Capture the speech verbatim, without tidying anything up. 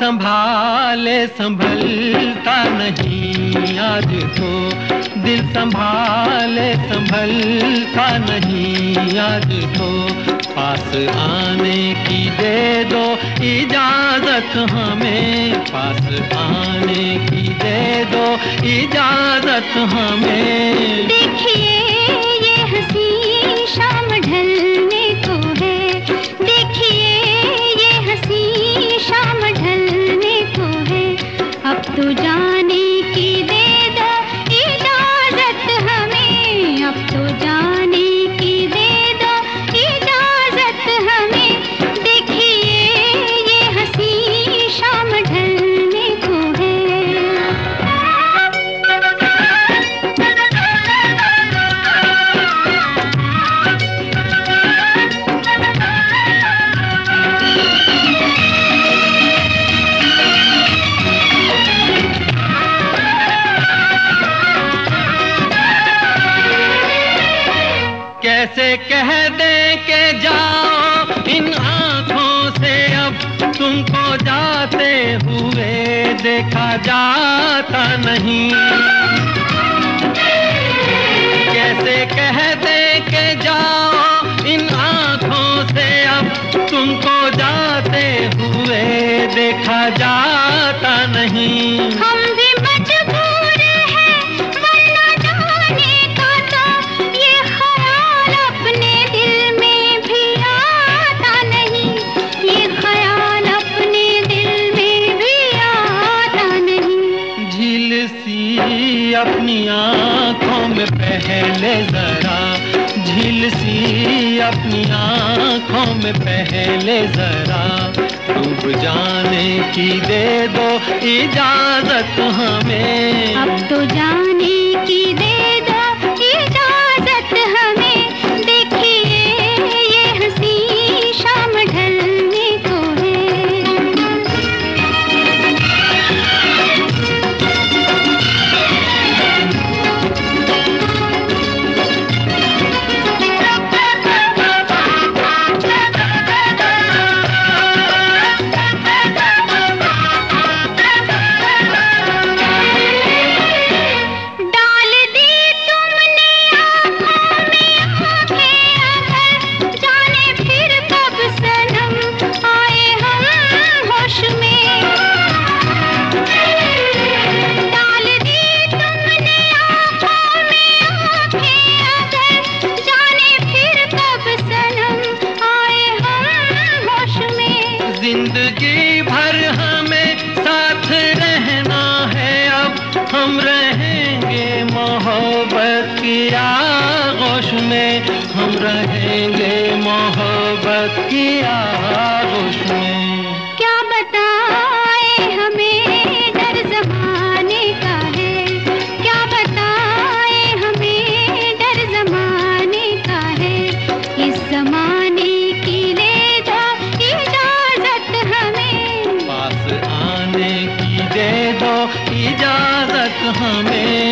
संभाले संभलता नहीं आज तो, दिल संभाले संभलता नहीं आज तो। पास आने की दे दो इजाजत हमें, पास आने की दे दो इजाजत हमें। देखिए ये हंसी शाम ढलने को है, देखिए ये हंसी शाम ढलने को है। अब तो जाने की दे दो इजाजत हमें, अब तो जाने की दे दो इजाजत हमें। देखिए ये हंसी शाम ढलने को है। कैसे कह दे के जाओ इन आँखों से अब तुमको जाते हुए देखा जाता नहीं। कैसे कह दे के जाओ इन आँखों से अब तुमको जाते हुए देखा जाता नहीं। हम भी मजबूर हैं वरना जाने का तो ये ख्याल अपने दिल में भी आता नहीं, ये ख्याल अपने दिल में भी आता नहीं। झील सी अपनी आँखों में पहले जरा, झील सी अपनी आँखों में पहले जरा। डूब जाने की दे दो इजाजत हमें, अब तो जाने की दे दो इजाजत हमें। देखिए ये हंसी शाम ढलने को है। डाल दी तुमने आँखों में आँखें अगर, जाने फिर कब सनम आए हम होश में। डाल दी तुमने आँखों में आँखें अगर, जाने फिर कब सनम आए हम होश में। जिंदगी भर हमें साथ रहना है अब, हम रहेंगे मोहब्बत की आगोश में, हम रहेंगे मोहब्बत की आगोश में। क्या बताए हमें डर ज़माने का है, क्या बताए हमें डर ज़माने का है। इस ज़माने की ले दो इजाज़त हमें, पास आने की दे दो इजाजत हमें।